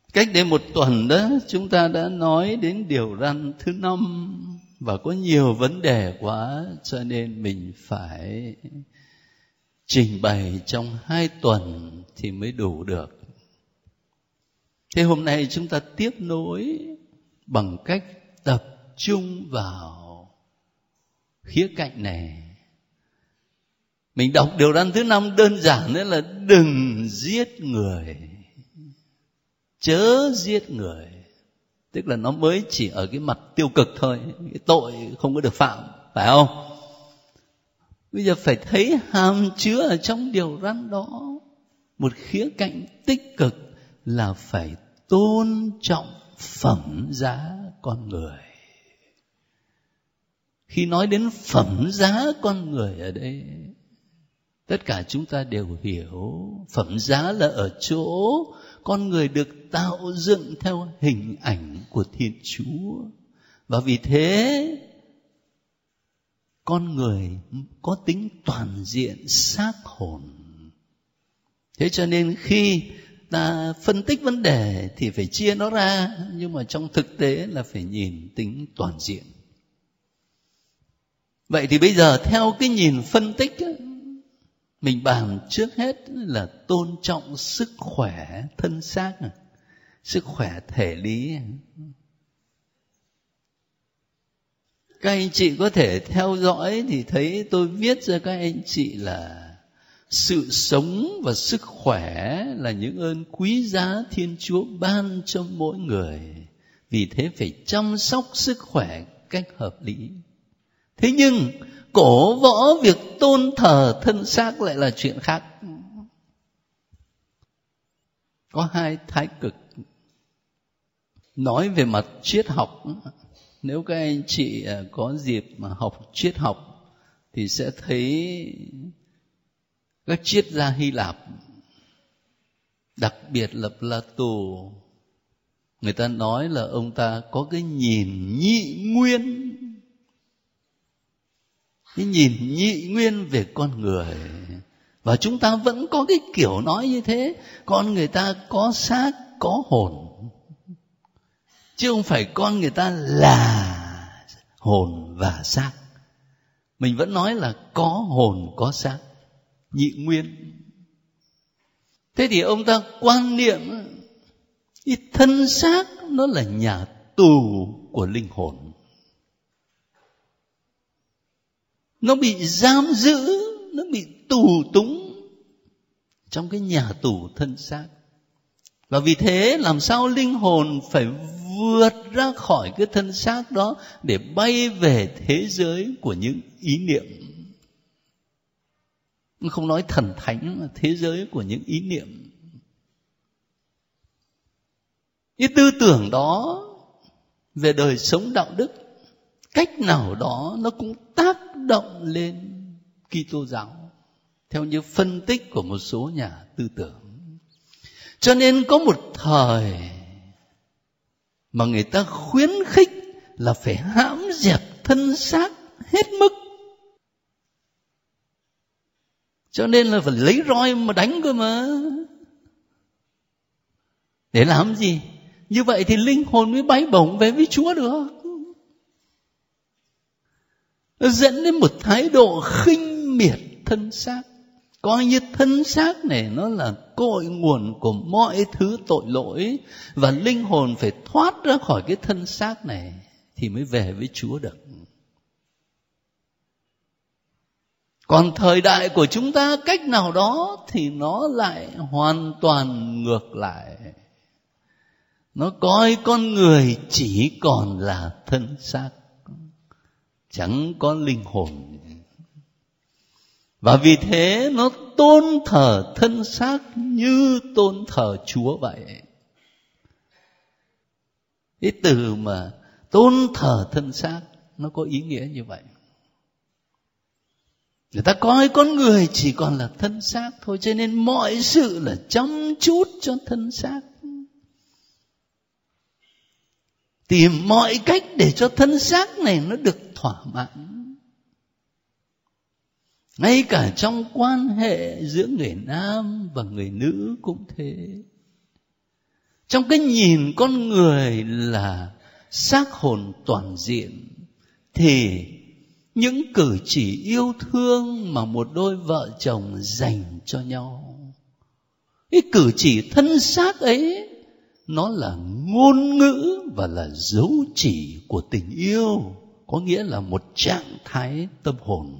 Cách đây một tuần đó, chúng ta đã nói đến điều răn thứ 5 và có nhiều vấn đề quá, cho nên mình phải trình bày trong 2 tuần thì mới đủ được. Thế hôm nay chúng ta tiếp nối bằng cách tập trung vào khía cạnh này. Mình đọc điều răn thứ 5 đơn giản đấy là đừng giết người, chớ giết người. Tức là nó mới chỉ ở cái mặt tiêu cực thôi, cái tội không có được phạm, phải không? Bây giờ phải thấy hàm chứa ở trong điều răn đó một khía cạnh tích cực là phải tôn trọng phẩm giá con người. Khi nói đến phẩm giá con người ở đây, tất cả chúng ta đều hiểu phẩm giá là ở chỗ con người được tạo dựng theo hình ảnh của Thiên Chúa. Và vì thế con người có tính toàn diện xác hồn. Thế cho nên khi ta phân tích vấn đề thì phải chia nó ra, nhưng mà trong thực tế là phải nhìn tính toàn diện. Vậy thì bây giờ theo cái nhìn phân tích ấy, mình bàn trước hết là tôn trọng sức khỏe thân xác, sức khỏe thể lý. Các anh chị có thể theo dõi thì thấy tôi viết cho các anh chị là sự sống và sức khỏe là những ơn quý giá Thiên Chúa ban cho mỗi người. Vì thế phải chăm sóc sức khỏe cách hợp lý. Thế nhưng cổ võ việc tôn thờ thân xác lại là chuyện khác. Có hai thái cực. Nói về mặt triết học, nếu các anh chị có dịp mà học triết học thì sẽ thấy các triết gia Hy Lạp, đặc biệt là Plato, người ta nói là ông ta có cái nhìn nhị nguyên. Cái nhìn nhị nguyên về con người. Và chúng ta vẫn có cái kiểu nói như thế. Con người ta có xác, có hồn. Chứ không phải con người ta là hồn và xác. Mình vẫn nói là có hồn, có xác, nhị nguyên. Thế thì ông ta quan niệm cái thân xác nó là nhà tù của linh hồn. Nó bị giam giữ, nó bị tù túng trong cái nhà tù thân xác. Và vì thế làm sao linh hồn phải vượt ra khỏi cái thân xác đó để bay về thế giới của những ý niệm. Không nói thần thánh mà thế giới của những ý niệm. Cái tư tưởng đó về đời sống đạo đức cách nào đó nó cũng tác động lên Kitô giáo theo như phân tích của một số nhà tư tưởng. Cho nên có một thời mà người ta khuyến khích là phải hãm dẹp thân xác hết mức. Cho nên là phải lấy roi mà đánh cơ mà. Để làm gì? Như vậy thì linh hồn mới bay bổng về với Chúa được. Nó dẫn đến một thái độ khinh miệt thân xác. Coi như thân xác này nó là cội nguồn của mọi thứ tội lỗi. Và linh hồn phải thoát ra khỏi cái thân xác này thì mới về với Chúa được. Còn thời đại của chúng ta cách nào đó thì nó lại hoàn toàn ngược lại. Nó coi con người chỉ còn là thân xác, chẳng có linh hồn. Và vì thế nó tôn thờ thân xác như tôn thờ Chúa vậy. Cái từ mà tôn thờ thân xác nó có ý nghĩa như vậy. Người ta coi con người chỉ còn là thân xác thôi, cho nên mọi sự là chăm chút cho thân xác. Tìm mọi cách để cho thân xác này nó được thỏa mãn. Ngay cả trong quan hệ giữa người nam và người nữ cũng thế. trong cái nhìn con người là xác hồn toàn diện, thì những cử chỉ yêu thương mà một đôi vợ chồng dành cho nhau, cái cử chỉ thân xác ấy, nó là ngôn ngữ và là dấu chỉ của tình yêu, có nghĩa là một trạng thái tâm hồn.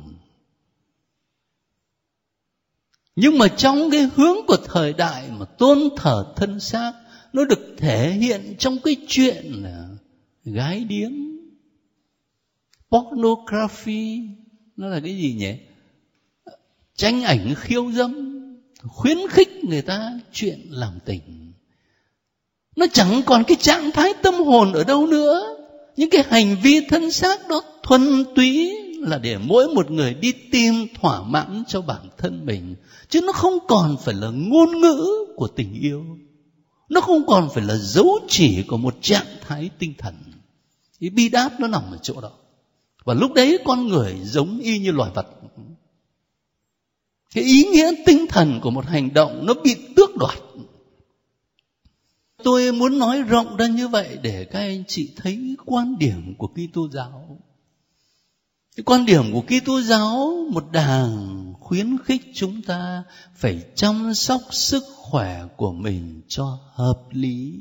Nhưng mà trong cái hướng của thời đại mà tôn thờ thân xác, nó được thể hiện trong cái chuyện là gái điếm, pornography, nó là cái gì nhỉ? Tranh ảnh khiêu dâm, khuyến khích người ta chuyện làm tình. Nó chẳng còn cái trạng thái tâm hồn ở đâu nữa. Những cái hành vi thân xác đó thuần túy là để mỗi một người đi tìm thỏa mãn cho bản thân mình, chứ nó không còn phải là ngôn ngữ của tình yêu, nó không còn phải là dấu chỉ của một trạng thái tinh thần. Cái bi đát nó nằm ở chỗ đó. Và lúc đấy con người giống y như loài vật. Cái ý nghĩa tinh thần của một hành động nó bị tước đoạt. Tôi muốn nói rộng ra như vậy để các anh chị thấy quan điểm của Kitô giáo. Cái quan điểm của Kitô giáo, một đảng khuyến khích chúng ta phải chăm sóc sức khỏe của mình cho hợp lý.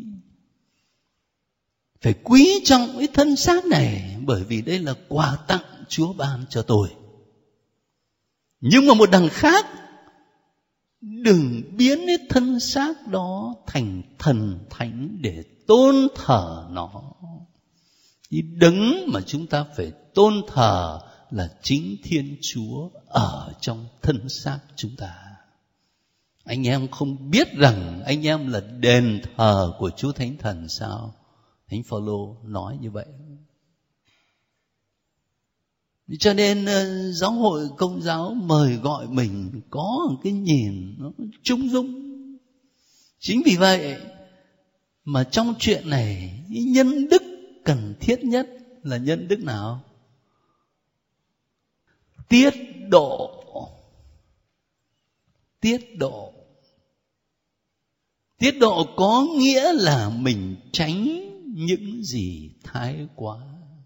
Phải quý trọng cái thân xác này, bởi vì đây là quà tặng Chúa ban cho tôi. Nhưng mà một đằng khác, đừng biến cái thân xác đó thành thần thánh để tôn thờ nó. Thì đấng mà chúng ta phải tôn thờ là chính Thiên Chúa ở trong thân xác chúng ta. Anh em không biết rằng anh em là đền thờ của Chúa Thánh Thần sao? Thánh Phaolô nói như vậy. Cho nên giáo hội Công giáo mời gọi mình có một cái nhìn nó trung dung. Chính vì vậy mà trong chuyện này, nhân đức cần thiết nhất là nhân đức nào? Tiết độ. Tiết độ. Tiết độ có nghĩa là mình tránh những gì thái quá.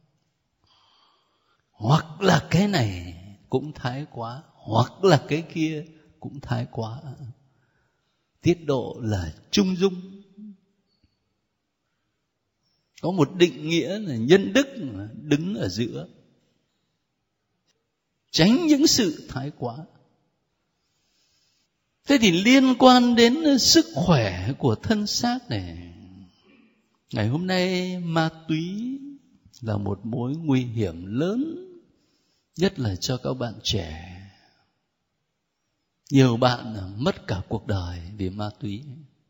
Hoặc là cái này cũng thái quá, hoặc là cái kia cũng thái quá. Tiết độ là trung dung. Có một định nghĩa là nhân đức đứng ở giữa. Tránh những sự thái quá. Thế thì liên quan đến sức khỏe của thân xác này, ngày hôm nay ma túy là một mối nguy hiểm lớn, nhất là cho các bạn trẻ. Nhiều bạn mất cả cuộc đời vì ma túy.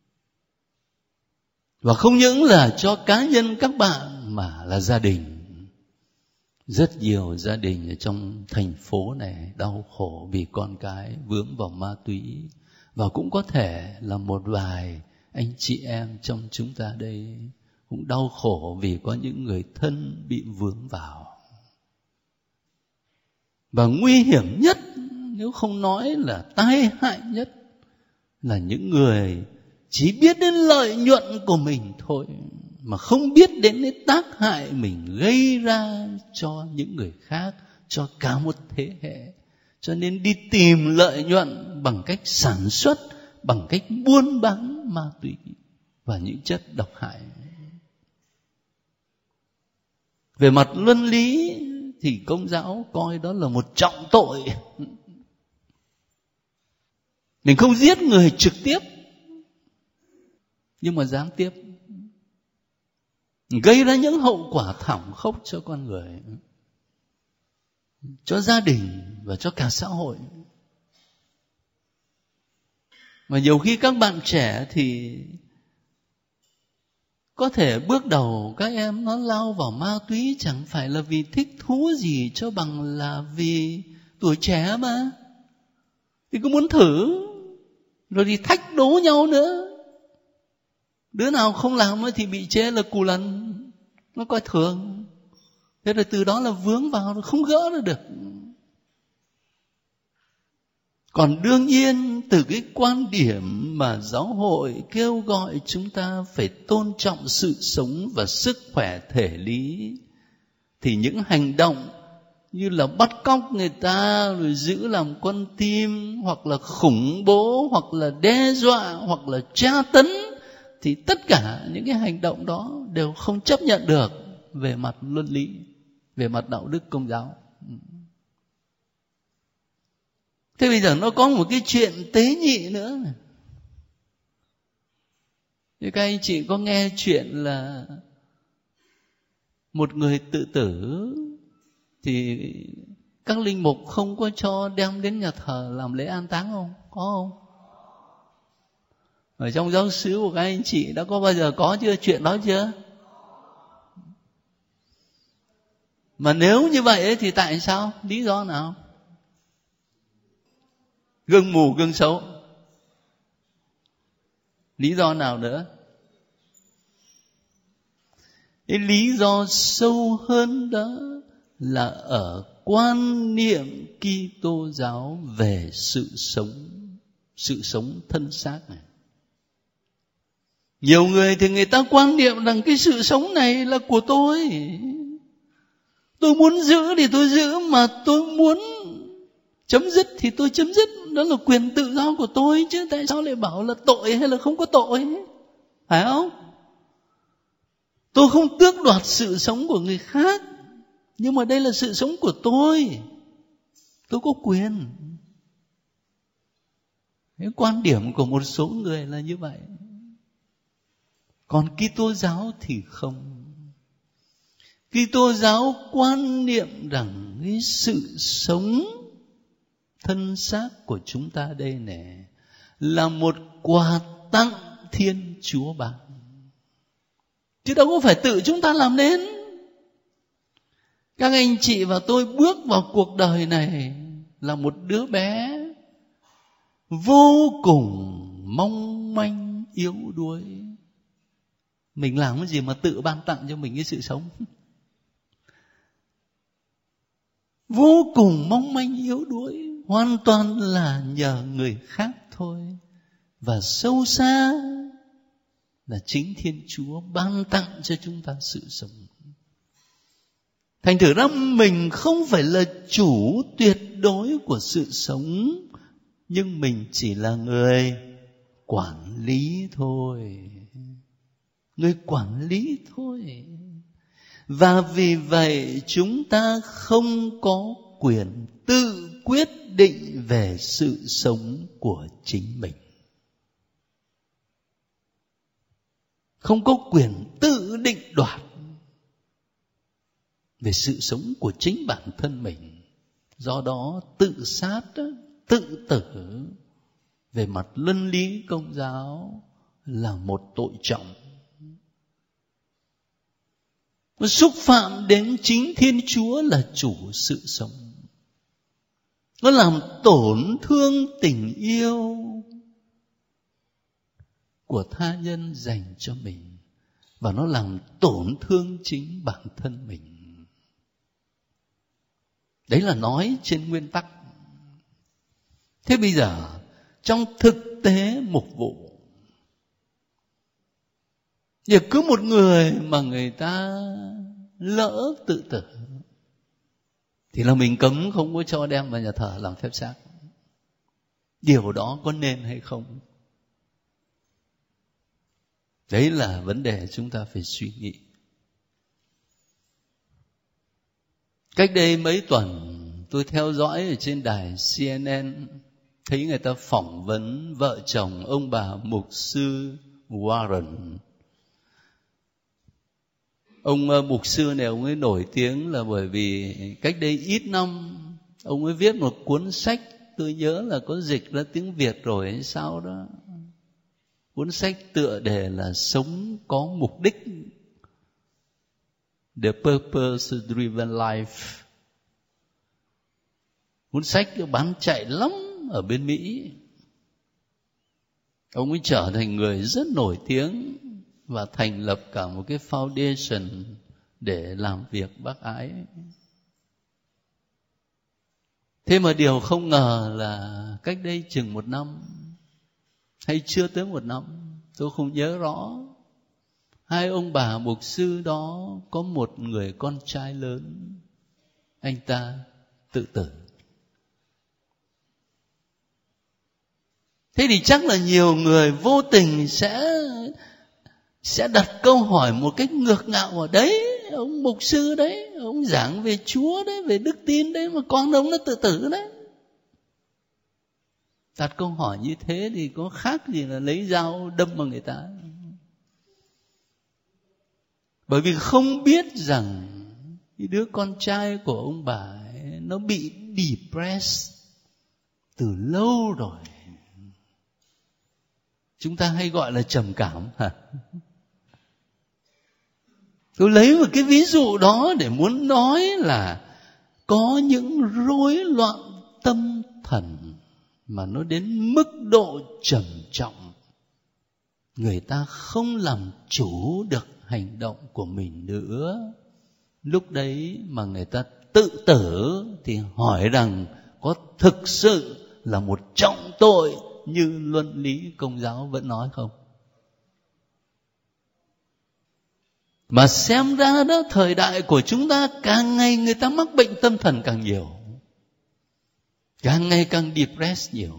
Và không những là cho cá nhân các bạn mà là gia đình. Rất nhiều gia đình ở trong thành phố này đau khổ vì con cái vướng vào ma túy. Và cũng có thể là một vài anh chị em trong chúng ta đây cũng đau khổ vì có những người thân bị vướng vào. Và nguy hiểm nhất, nếu không nói là tai hại nhất, là những người chỉ biết đến lợi nhuận của mình thôi, mà không biết đến cái tác hại mình gây ra cho những người khác, cho cả một thế hệ. Cho nên đi tìm lợi nhuận bằng cách sản xuất, bằng cách buôn bán ma túy và những chất độc hại. Về mặt luân lý thì Công giáo coi đó là một trọng tội. Mình không giết người trực tiếp, nhưng mà gián tiếp gây ra những hậu quả thảm khốc cho con người, cho gia đình và cho cả xã hội. Mà nhiều khi các bạn trẻ thì có thể bước đầu các em nó lao vào ma túy chẳng phải là vì thích thú gì cho bằng là vì tuổi trẻ mà. Thì cứ muốn thử, rồi thì thách đố nhau nữa. Đứa nào không làm thì bị chê là cù lần, nó coi thường. Thế rồi từ đó là vướng vào, không gỡ được. Còn đương nhiên từ cái quan điểm mà giáo hội kêu gọi chúng ta phải tôn trọng sự sống và sức khỏe thể lý, thì những hành động như là bắt cóc người ta rồi giữ làm con tim, hoặc là khủng bố, hoặc là đe dọa, hoặc là tra tấn, thì tất cả những cái hành động đó đều không chấp nhận được về mặt luân lý, về mặt đạo đức Công giáo. Thế bây giờ nó có một cái chuyện tế nhị nữa. Thì các anh chị có nghe chuyện là một người tự tử thì các linh mục không có cho đem đến nhà thờ làm lễ an táng không? Có không? Ở trong giáo xứ của các anh chị đã có bao giờ có chưa chuyện đó chưa? Mà nếu như vậy ấy, thì tại sao? Lý do nào? Gương mù gương xấu. Lý do nào nữa? Cái lý do sâu hơn đó là ở quan niệm Kitô giáo về sự sống thân xác này. Nhiều người thì người ta quan niệm rằng cái sự sống này là của tôi. Tôi muốn giữ thì tôi giữ, mà tôi muốn chấm dứt thì tôi chấm dứt. Đó là quyền tự do của tôi, chứ tại sao lại bảo là tội hay là không có tội? Phải không? Tôi không tước đoạt sự sống của người khác, nhưng mà đây là sự sống của tôi có quyền. Cái quan điểm của một số người là như vậy. Còn Kitô giáo thì không. Kitô giáo quan niệm rằng cái sự sống thân xác của chúng ta đây này là một quà tặng Thiên Chúa ban, chứ đâu có phải tự chúng ta làm nên. Các anh chị và tôi bước vào cuộc đời này là một đứa bé vô cùng mong manh yếu đuối. Mình làm cái gì mà tự ban tặng cho mình cái sự sống? Vô cùng mong manh yếu đuối, hoàn toàn là nhờ người khác thôi. Và sâu xa là chính Thiên Chúa ban tặng cho chúng ta sự sống. Thành thử ra mình không phải là chủ tuyệt đối của sự sống, nhưng mình chỉ là người quản lý thôi. Người quản lý thôi. Và vì vậy chúng ta không có quyền tự quyết định về sự sống của chính mình. Không có quyền tự định đoạt về sự sống của chính bản thân mình. Do đó tự sát, tự tử về mặt luân lý Công giáo là một tội trọng. Nó xúc phạm đến chính Thiên Chúa là chủ sự sống. Nó làm tổn thương tình yêu của tha nhân dành cho mình, và nó làm tổn thương chính bản thân mình. Đấy là nói trên nguyên tắc. Thế bây giờ trong thực tế mục vụ, giờ cứ một người mà người ta lỡ tự tử thì là mình cấm không có cho đem vào nhà thờ làm phép xác. Điều đó có nên hay không? Đấy là vấn đề chúng ta phải suy nghĩ. Cách đây mấy tuần tôi theo dõi ở trên đài CNN, thấy người ta phỏng vấn vợ chồng ông bà mục sư Warren. Ông mục sư này ông ấy nổi tiếng là bởi vì cách đây ít năm ông ấy viết một cuốn sách, tôi nhớ là có dịch ra tiếng Việt rồi hay sao đó. Cuốn sách tựa đề là Sống có mục đích, The Purpose Driven Life. Cuốn sách bán chạy lắm ở bên Mỹ. Ông ấy trở thành người rất nổi tiếng và thành lập cả một cái foundation để làm việc bác ái. Thế mà điều không ngờ là cách đây chừng 1 năm, hay chưa tới 1 năm, tôi không nhớ rõ, hai ông bà mục sư đó có một người con trai lớn, anh ta tự tử. Thế thì chắc là nhiều người vô tình sẽ đặt câu hỏi một cách ngược ngạo ở đấy, ông mục sư đấy, ông giảng về Chúa đấy, về đức tin đấy, mà con ông nó tự tử đấy. Đặt câu hỏi như thế thì có khác gì là lấy dao đâm vào người ta. Bởi vì không biết rằng cái đứa con trai của ông bà ấy, nó bị depressed từ lâu rồi. Chúng ta hay gọi là trầm cảm hả? Tôi lấy một cái ví dụ đó để muốn nói là có những rối loạn tâm thần mà nó đến mức độ trầm trọng, người ta không làm chủ được hành động của mình nữa. Lúc đấy mà người ta tự tử thì hỏi rằng có thực sự là một trọng tội như luân lý Công giáo vẫn nói không? Mà xem ra đó, thời đại của chúng ta càng ngày người ta mắc bệnh tâm thần càng nhiều, càng ngày càng depressed nhiều.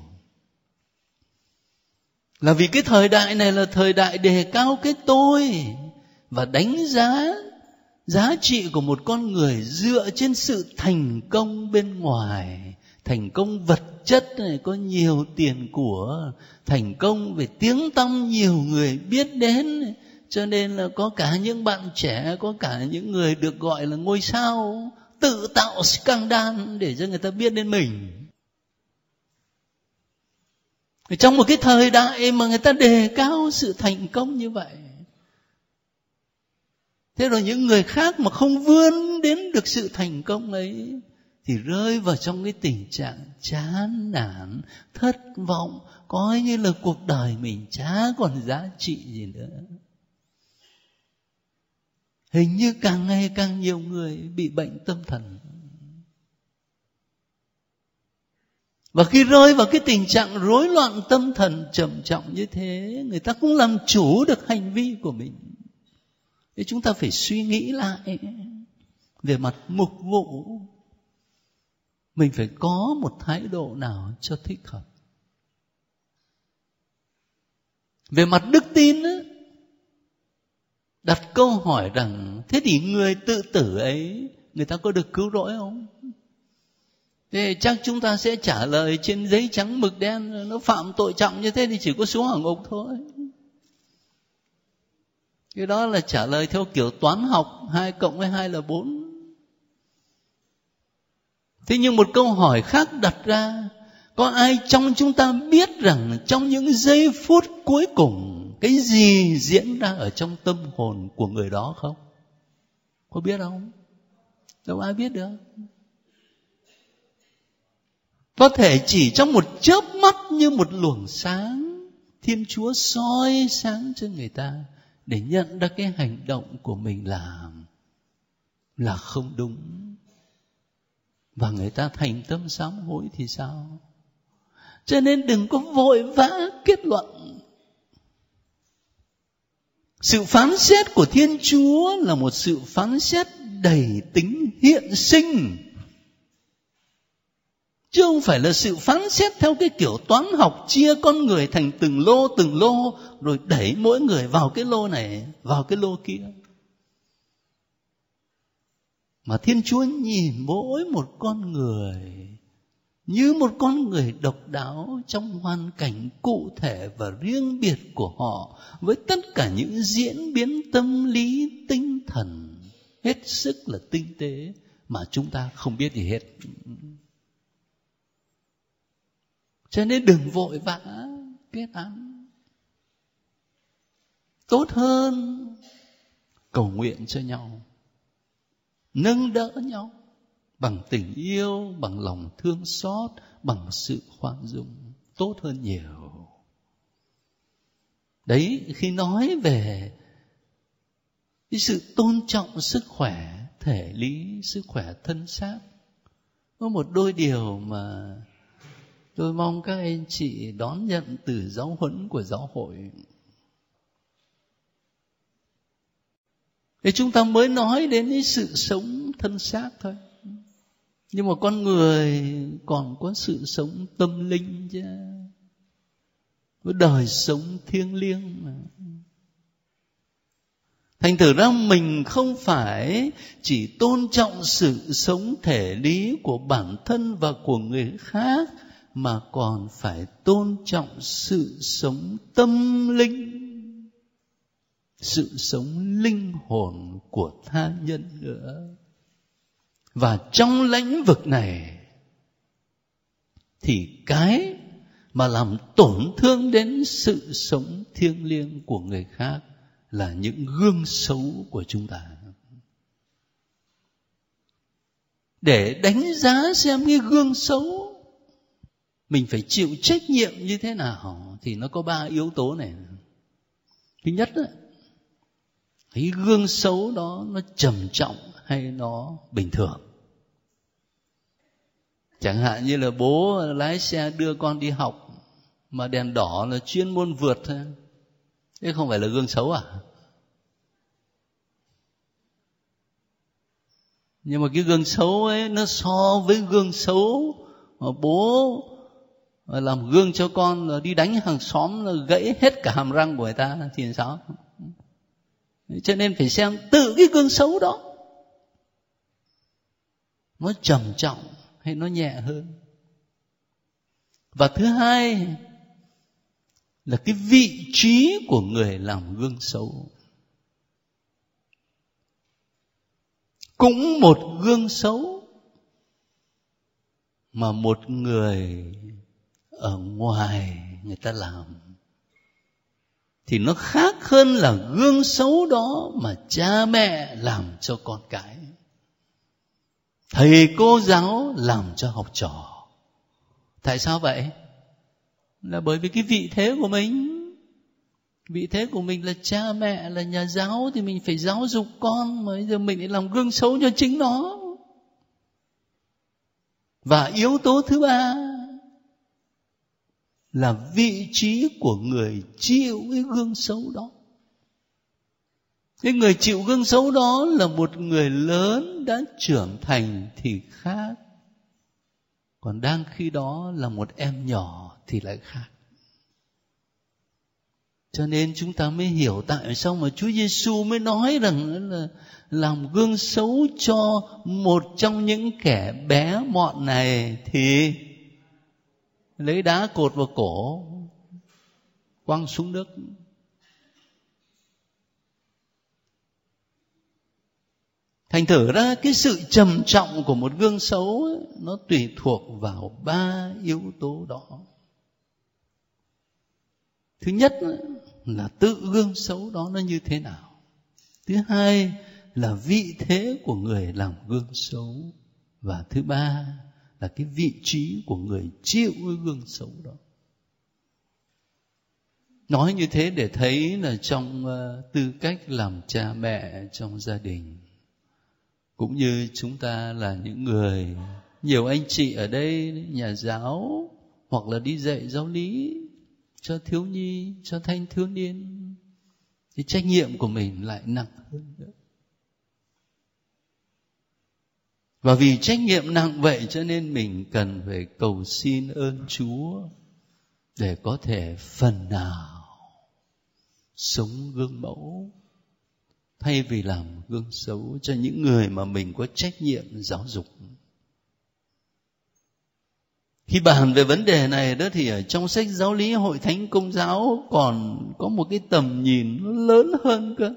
Là vì cái thời đại này là thời đại đề cao cái tôi và đánh giá trị của một con người dựa trên sự thành công bên ngoài, thành công vật chất này, có nhiều tiền của, thành công về tiếng tăm nhiều người biết đến. Cho nên là có cả những bạn trẻ, có cả những người được gọi là ngôi sao tự tạo scandal để cho người ta biết đến mình. Trong một cái thời đại mà người ta đề cao sự thành công như vậy, thế rồi những người khác mà không vươn đến được sự thành công ấy thì rơi vào trong cái tình trạng chán nản, thất vọng, coi như là cuộc đời mình chả còn giá trị gì nữa. Hình như càng ngày càng nhiều người bị bệnh tâm thần. Và khi rơi vào cái tình trạng rối loạn tâm thần trầm trọng như thế, người ta cũng làm chủ được hành vi của mình. Thế chúng ta phải suy nghĩ lại về mặt mục vụ, mình phải có một thái độ nào cho thích hợp. Về mặt đức tin á, đặt câu hỏi rằng thế thì người tự tử ấy, người ta có được cứu rỗi không? Thế chắc chúng ta sẽ trả lời trên giấy trắng mực đen, nó phạm tội trọng như thế thì chỉ có xuống hỏa ngục thôi. Cái đó là trả lời theo kiểu toán học, 2 cộng với 2 là 4. Thế nhưng một câu hỏi khác đặt ra, có ai trong chúng ta biết rằng trong những giây phút cuối cùng cái gì diễn ra ở trong tâm hồn của người đó không? Có biết không? Đâu ai biết được. Có thể chỉ trong một chớp mắt như một luồng sáng, Thiên Chúa soi sáng cho người ta để nhận ra cái hành động của mình làm là không đúng, và người ta thành tâm sám hối thì sao? Cho nên đừng có vội vã kết luận. Sự phán xét của Thiên Chúa là một sự phán xét đầy tính hiện sinh, chứ không phải là sự phán xét theo cái kiểu toán học, chia con người thành từng lô rồi đẩy mỗi người vào cái lô này, vào cái lô kia. Mà Thiên Chúa nhìn mỗi một con người như một con người độc đáo trong hoàn cảnh cụ thể và riêng biệt của họ, với tất cả những diễn biến tâm lý tinh thần hết sức là tinh tế mà chúng ta không biết gì hết. Cho nên đừng vội vã kết án. Tốt hơn cầu nguyện cho nhau, nâng đỡ nhau bằng tình yêu, bằng lòng thương xót, bằng sự khoan dung, tốt hơn nhiều. Đấy, khi nói về cái sự tôn trọng sức khỏe thể lý, sức khỏe thân xác, Có một đôi điều mà tôi mong các anh chị đón nhận từ giáo huấn của giáo hội. Thì chúng ta mới nói đến cái sự sống thân xác thôi. Nhưng mà con người còn có sự sống tâm linh chứ. Có đời sống thiêng liêng mà. Thành thử ra mình không phải chỉ tôn trọng sự sống thể lý của bản thân và của người khác, mà còn phải tôn trọng sự sống tâm linh, sự sống linh hồn của tha nhân nữa. Và trong lĩnh vực này thì cái mà làm tổn thương đến sự sống thiêng liêng của người khác là những gương xấu của chúng ta. Để đánh giá xem cái gương xấu mình phải chịu trách nhiệm như thế nào thì nó có 3 yếu tố này. Thứ nhất là cái gương xấu đó nó trầm trọng hay nó bình thường. Chẳng hạn như là bố lái xe đưa con đi học mà đèn đỏ là chuyên môn vượt thôi. Thế không phải là gương xấu à? Nhưng mà cái gương xấu ấy nó so với gương xấu mà bố làm gương cho con là đi đánh hàng xóm là gãy hết cả hàm răng của người ta thì sao? Cho nên phải xem tự cái gương xấu đó nó trầm trọng hay nó nhẹ hơn. Và thứ hai là cái vị trí của người làm gương xấu. Cũng một gương xấu mà một người ở ngoài người ta làm thì nó khác hơn là gương xấu đó mà cha mẹ làm cho con cái, thầy cô giáo làm cho học trò. Tại sao vậy? Là bởi vì cái vị thế của mình. Vị thế của mình là cha mẹ, là nhà giáo thì mình phải giáo dục con, mà bây giờ mình lại làm gương xấu cho chính nó. Và yếu tố thứ ba là vị trí của người chịu cái gương xấu đó. Cái người chịu gương xấu đó là một người lớn đã trưởng thành thì khác, còn đang khi đó là một em nhỏ thì lại khác. Cho nên chúng ta mới hiểu tại sao mà Chúa Giêsu mới nói rằng là làm gương xấu cho một trong những kẻ bé mọn này thì lấy đá cột vào cổ, quăng xuống nước. Thành thử ra cái sự trầm trọng của một gương xấu ấy, nó tùy thuộc vào 3 yếu tố đó. Thứ nhất ấy, là tự gương xấu đó nó như thế nào. Thứ hai là vị thế của người làm gương xấu. Và thứ ba là cái vị trí của người chịu cái gương xấu đó. Nói như thế để thấy là trong tư cách làm cha mẹ trong gia đình, cũng như chúng ta là những người, nhiều anh chị ở đây nhà giáo hoặc là đi dạy giáo lý cho thiếu nhi, cho thanh thiếu niên, thì trách nhiệm của mình lại nặng hơn nữa. Và vì trách nhiệm nặng vậy cho nên mình cần phải cầu xin ơn Chúa để có thể phần nào sống gương mẫu, thay vì làm gương xấu cho những người mà mình có trách nhiệm giáo dục. Khi bàn về vấn đề này đó thì ở trong sách giáo lý Hội Thánh Công giáo còn có một cái tầm nhìn nó lớn hơn cơ.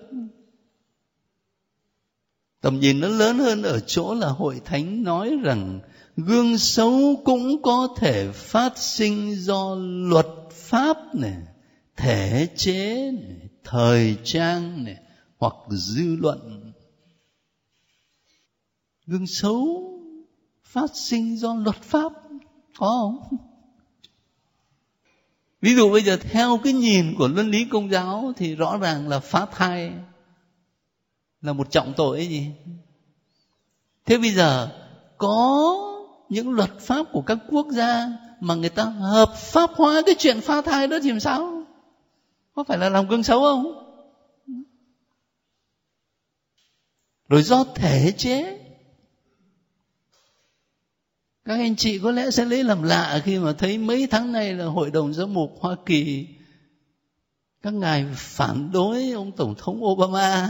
Tầm nhìn nó lớn hơn ở chỗ là Hội Thánh nói rằng gương xấu cũng có thể phát sinh do luật pháp này, thể chế này, thời trang này, hoặc dư luận. Gương xấu phát sinh do luật pháp, có không? Ví dụ bây giờ theo cái nhìn của luân lý Công giáo thì rõ ràng là phá thai là một trọng tội ấy gì. Thế bây giờ có những luật pháp của các quốc gia mà người ta hợp pháp hóa cái chuyện phá thai đó thì làm sao? Có phải là làm gương xấu không? Rồi do thể chế, các anh chị có lẽ sẽ lấy làm lạ khi mà thấy mấy tháng nay là Hội đồng Giám mục Hoa Kỳ, các ngài phản đối ông Tổng thống Obama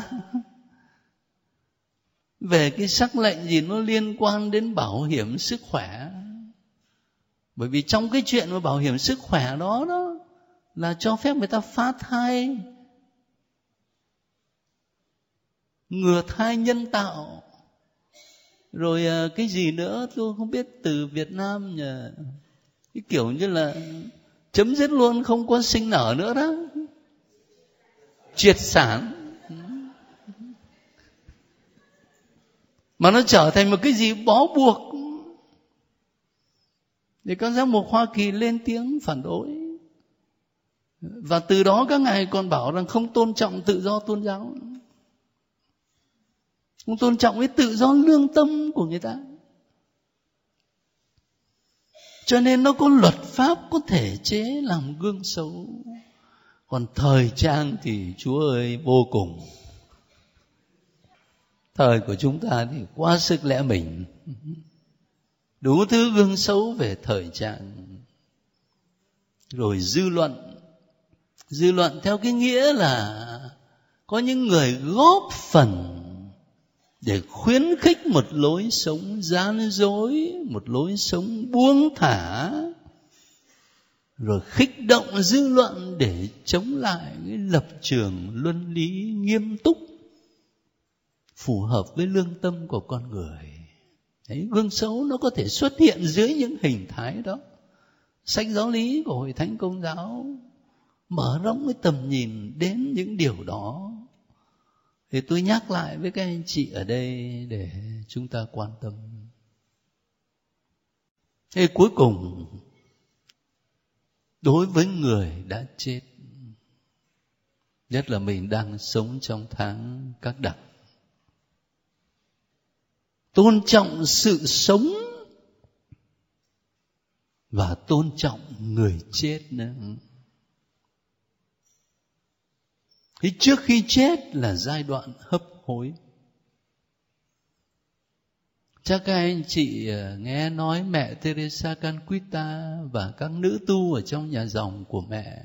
về cái sắc lệnh gì nó liên quan đến bảo hiểm sức khỏe. Bởi vì trong cái chuyện mà bảo hiểm sức khỏe đó là cho phép người ta phá thai, ngừa thai nhân tạo, rồi cái gì nữa tôi không biết từ Việt Nam nhỉ, cái kiểu như là chấm dứt luôn, không có sinh nở nữa đó, triệt sản, mà nó trở thành một cái gì bó buộc. Thì các giám mục Hoa Kỳ lên tiếng phản đối, và từ đó các ngài còn bảo rằng không tôn trọng tự do tôn giáo, không tôn trọng cái tự do lương tâm của người ta. Cho nên nó có luật pháp, có thể chế làm gương xấu. Còn thời trang thì Chúa ơi vô cùng. Thời của chúng ta thì quá sức lẽ mình, đủ thứ gương xấu về thời trang. Rồi dư luận theo cái nghĩa là có những người góp phần để khuyến khích một lối sống gian dối, một lối sống buông thả, rồi khích động dư luận để chống lại cái lập trường luân lý nghiêm túc phù hợp với lương tâm của con người. Đấy, gương xấu nó có thể xuất hiện dưới những hình thái đó. Sách giáo lý của Hội Thánh Công giáo mở rộng cái tầm nhìn đến những điều đó. Thì tôi nhắc lại với các anh chị ở đây để chúng ta quan tâm. Thế cuối cùng, đối với người đã chết, nhất là mình đang sống trong tháng Các Đặc, tôn trọng sự sống và tôn trọng người chết nữa. Thì trước khi chết là giai đoạn hấp hối. Chắc các anh chị nghe nói mẹ Teresa Calcutta và các nữ tu ở trong nhà dòng của mẹ,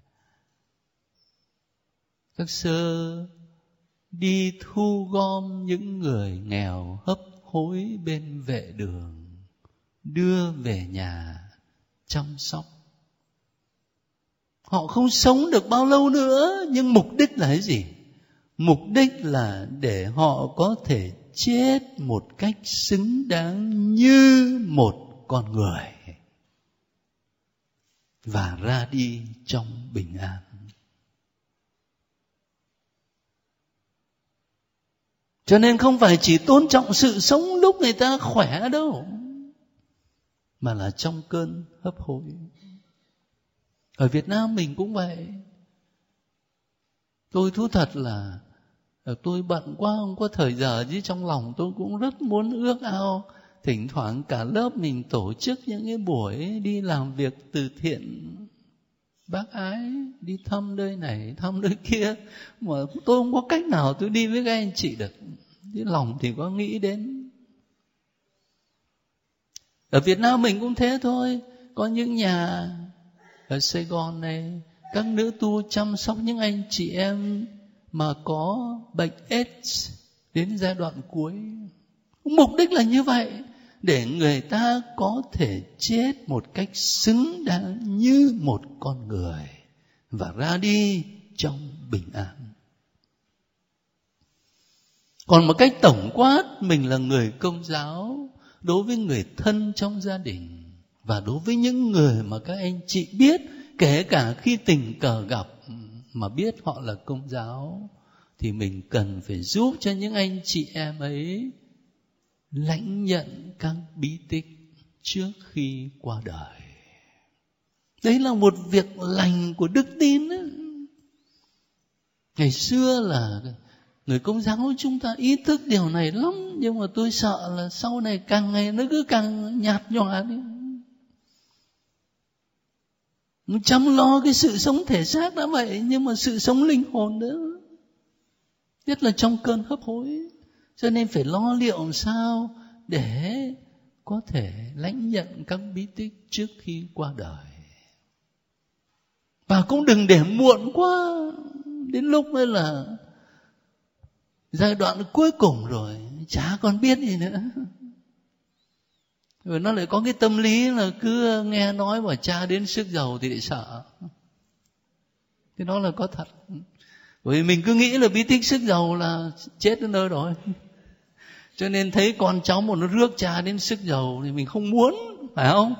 các sơ đi thu gom những người nghèo hấp hối bên vệ đường, đưa về nhà chăm sóc. Họ không sống được bao lâu nữa, nhưng mục đích là cái gì? Mục đích là để họ có thể chết một cách xứng đáng như một con người và ra đi trong bình an. Cho nên không phải chỉ tôn trọng sự sống lúc người ta khỏe đâu, mà là trong cơn hấp hối. Ở Việt Nam mình cũng vậy. Tôi thú thật là tôi bận quá, không có thời giờ, chứ trong lòng tôi cũng rất muốn ước ao thỉnh thoảng cả lớp mình tổ chức những cái buổi đi làm việc từ thiện bác ái, đi thăm nơi này thăm nơi kia, mà tôi không có cách nào tôi đi với các anh chị được, chứ lòng thì có nghĩ đến. Ở Việt Nam mình cũng thế thôi. Có những nhà ở Sài Gòn này, các nữ tu chăm sóc những anh chị em mà có bệnh AIDS đến giai đoạn cuối. Mục đích là như vậy, để người ta có thể chết một cách xứng đáng như một con người và ra đi trong bình an. Còn một cách tổng quát, mình là người Công giáo, đối với người thân trong gia đình và đối với những người mà các anh chị biết, kể cả khi tình cờ gặp mà biết họ là Công giáo, thì mình cần phải giúp cho những anh chị em ấy lãnh nhận các bí tích trước khi qua đời. Đấy là một việc lành của đức tin ấy. Ngày xưa Người Công giáo chúng ta ý thức điều này lắm, nhưng mà tôi sợ là sau này càng ngày nó cứ càng nhạt nhòa đi. Nó chăm lo cái sự sống thể xác đã vậy, nhưng mà sự sống linh hồn nữa, nhất là trong cơn hấp hối. Cho nên phải lo liệu làm sao để có thể lãnh nhận các bí tích trước khi qua đời. Và cũng đừng để muộn quá, đến lúc ấy là giai đoạn cuối cùng rồi, chả còn biết gì nữa. Rồi nó lại có cái tâm lý là cứ nghe nói mà cha đến sức giàu thì lại sợ. Cái đó là có thật. Bởi vì mình cứ nghĩ là bí tích sức giàu là chết đến nơi rồi. Cho nên thấy con cháu một nó rước cha đến sức giàu thì mình không muốn, phải không?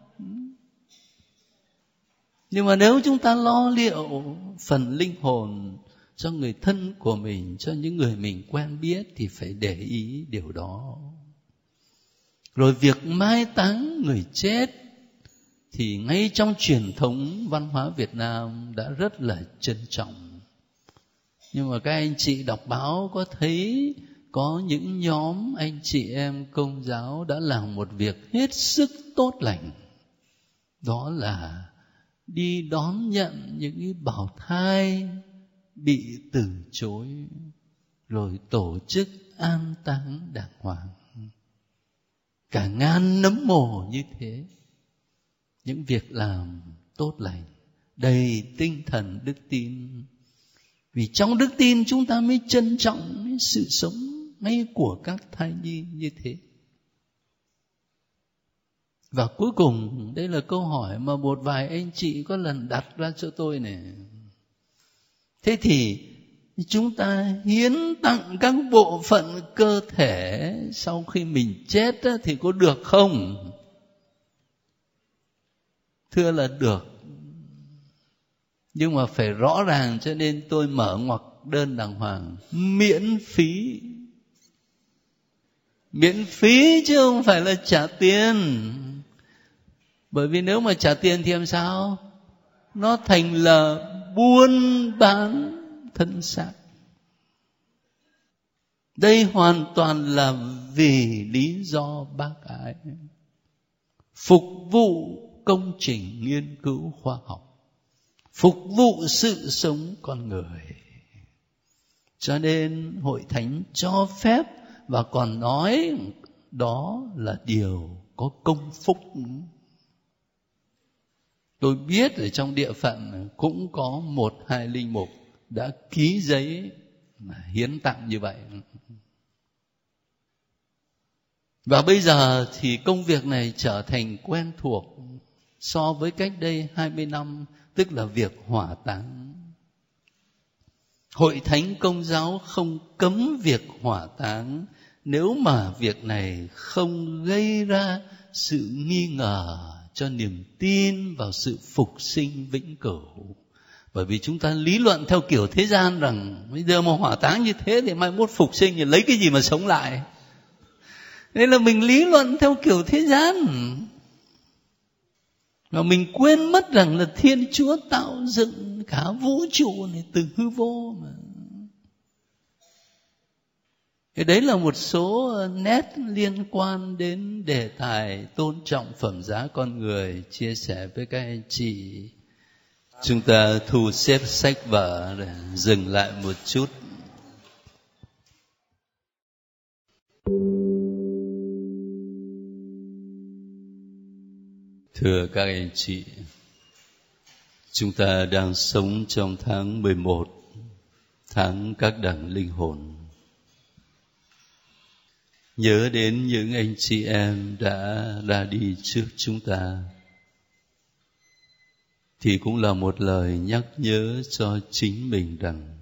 Nhưng mà nếu chúng ta lo liệu phần linh hồn cho người thân của mình, cho những người mình quen biết thì phải để ý điều đó. Rồi việc mai táng người chết thì ngay trong truyền thống văn hóa Việt Nam đã rất là trân trọng. Nhưng mà các anh chị đọc báo có thấy có những nhóm anh chị em Công giáo đã làm một việc hết sức tốt lành. Đó là đi đón nhận những cái bào thai bị từ chối, rồi tổ chức an táng đàng hoàng. Cả ngàn nấm mồ như thế. Những việc làm tốt lành, đầy tinh thần đức tin. Vì trong đức tin chúng ta mới trân trọng sự sống ngay của các thai nhi như thế. Và cuối cùng, đây là câu hỏi mà một vài anh chị có lần đặt ra cho tôi này. Thế thì chúng ta hiến tặng các bộ phận cơ thể sau khi mình chết thì có được không? Thưa là được. Nhưng mà phải rõ ràng, cho nên tôi mở ngoặc đơn đàng hoàng. Miễn phí. Miễn phí chứ không phải là trả tiền. Bởi vì nếu mà trả tiền thì làm sao? Nó thành là buôn bán thân xác. Đây hoàn toàn là vì lý do bác ái, phục vụ công trình nghiên cứu khoa học, phục vụ sự sống con người. Cho nên Hội Thánh cho phép và còn nói đó là điều có công phúc. Tôi biết ở trong địa phận cũng có 1-2 linh mục đã ký giấy hiến tặng như vậy. Và bây giờ thì công việc này trở thành quen thuộc so với cách đây 20 năm, tức là việc hỏa táng. Hội Thánh Công giáo không cấm việc hỏa táng nếu mà việc này không gây ra sự nghi ngờ cho niềm tin vào sự phục sinh vĩnh cửu. Bởi vì chúng ta lý luận theo kiểu thế gian rằng bây giờ mà hỏa táng như thế thì mai mốt phục sinh thì lấy cái gì mà sống lại. Nên là mình lý luận theo kiểu thế gian. Và mình quên mất rằng là Thiên Chúa tạo dựng cả vũ trụ này từ hư vô mà. Thế đấy là một số nét liên quan đến đề tài tôn trọng phẩm giá con người, chia sẻ với các anh chị. Chúng ta thu xếp sách vở để dừng lại một chút. Thưa các anh chị, chúng ta đang sống trong tháng 11, tháng các đấng linh hồn. Nhớ đến những anh chị em đã ra đi trước chúng ta, thì cũng là một lời nhắc nhớ cho chính mình rằng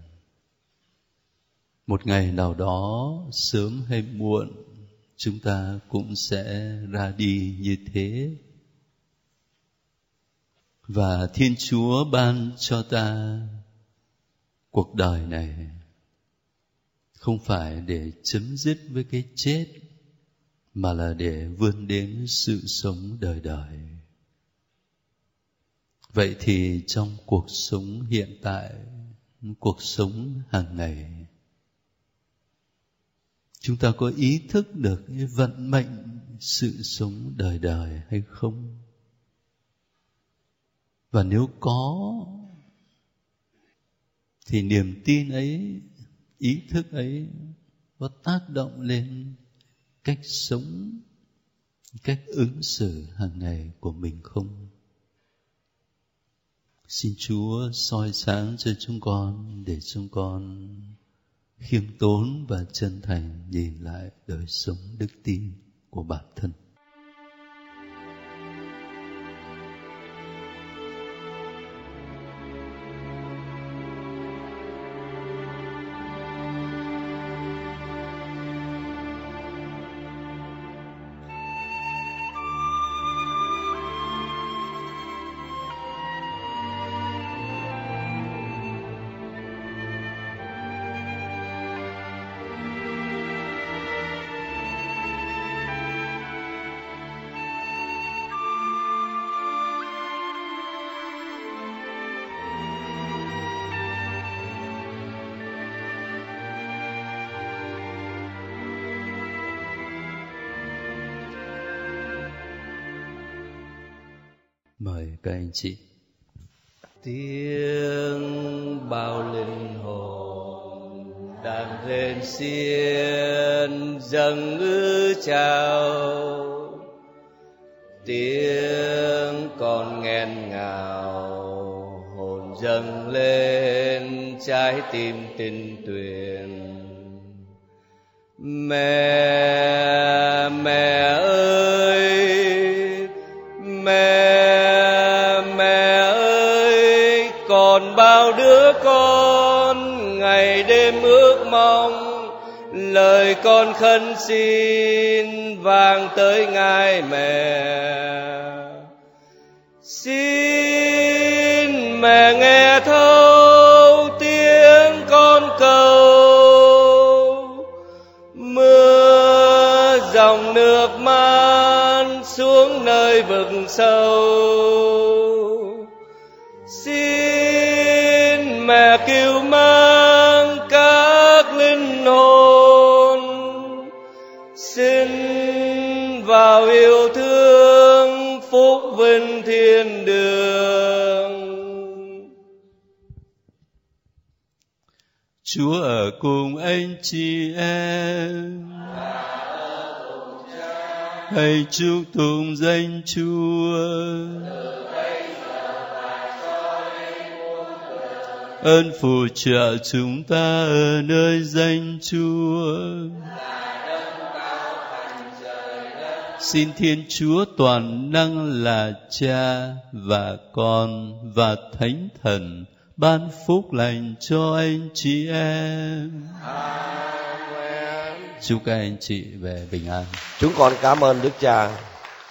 một ngày nào đó, sớm hay muộn, chúng ta cũng sẽ ra đi như thế. Và Thiên Chúa ban cho ta cuộc đời này không phải để chấm dứt với cái chết, mà là để vươn đến sự sống đời đời. Vậy thì trong cuộc sống hiện tại, cuộc sống hàng ngày, chúng ta có ý thức được cái vận mệnh sự sống đời đời hay không? Và nếu có thì niềm tin ấy, ý thức ấy có tác động lên cách sống, cách ứng xử hàng ngày của mình không? Xin Chúa soi sáng cho chúng con để chúng con khiêm tốn và chân thành nhìn lại đời sống đức tin của bản thân. Mời các anh chị. Tiếng bao linh hồn đang rên xiên dâng ư chào, tiếng con nghẹn ngào hồn dâng lên trái tim tình tuyền. Mẹ, mẹ ơi, mẹ ơi, còn bao đứa con ngày đêm ước mong, lời con khấn xin vang tới ngài mẹ. Xin mẹ nghe thấu tiếng con cầu, mưa dòng nước man xuống nơi vực sâu. Xin mẹ cứu mang các linh hồn, xin vào yêu thương phúc vinh thiên đường. Chúa ở cùng anh chị em. Hãy chúc tụng danh Chúa. Ơn phù trợ chúng ta ở nơi danh Chúa. Xin Thiên Chúa toàn năng là Cha và Con và Thánh Thần ban phúc lành cho anh chị em. Amen. Chúc các anh chị về bình an. Chúng con cảm ơn Đức Cha.